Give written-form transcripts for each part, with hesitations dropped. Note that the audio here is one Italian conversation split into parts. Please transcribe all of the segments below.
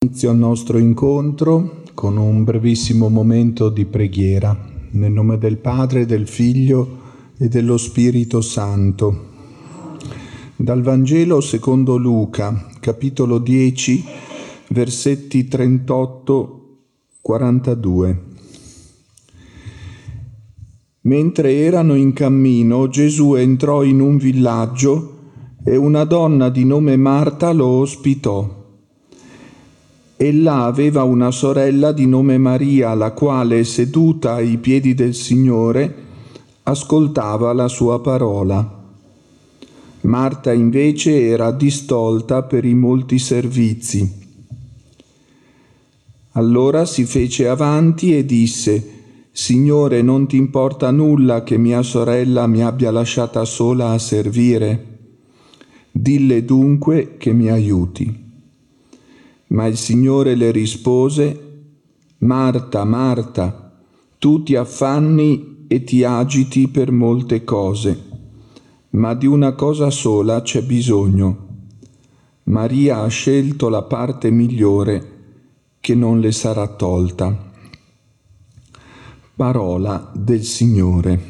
Inizio il nostro incontro con un brevissimo momento di preghiera, nel nome del Padre, del Figlio e dello Spirito Santo. Dal Vangelo secondo Luca, capitolo 10, versetti 38-42. Mentre erano in cammino, Gesù entrò in un villaggio e una donna di nome Marta lo ospitò. Ella aveva una sorella di nome Maria, la quale, seduta ai piedi del Signore, ascoltava la sua parola. Marta invece era distolta per i molti servizi. Allora si fece avanti e disse: «Signore, non ti importa nulla che mia sorella mi abbia lasciata sola a servire? Dille dunque che mi aiuti». Ma il Signore le rispose: «Marta, Marta, tu ti affanni e ti agiti per molte cose, ma di una cosa sola c'è bisogno. Maria ha scelto la parte migliore che non le sarà tolta». Parola del Signore.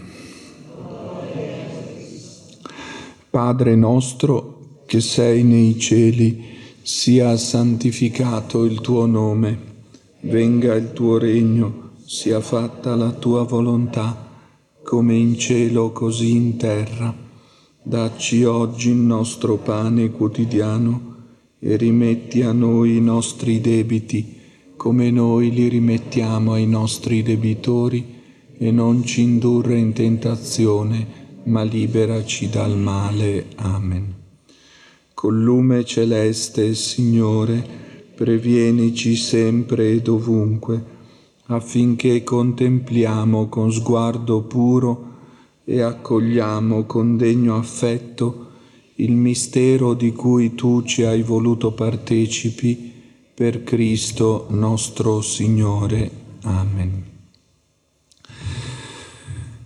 Padre nostro che sei nei cieli, sia santificato il tuo nome, venga il tuo regno, sia fatta la tua volontà, come in cielo così in terra. Dacci oggi il nostro pane quotidiano e rimetti a noi i nostri debiti, come noi li rimettiamo ai nostri debitori, e non ci indurre in tentazione, ma liberaci dal male. Amen. Col lume celeste, Signore, previenici sempre e dovunque, affinché contempliamo con sguardo puro e accogliamo con degno affetto il mistero di cui tu ci hai voluto partecipi, per Cristo nostro Signore. Amen.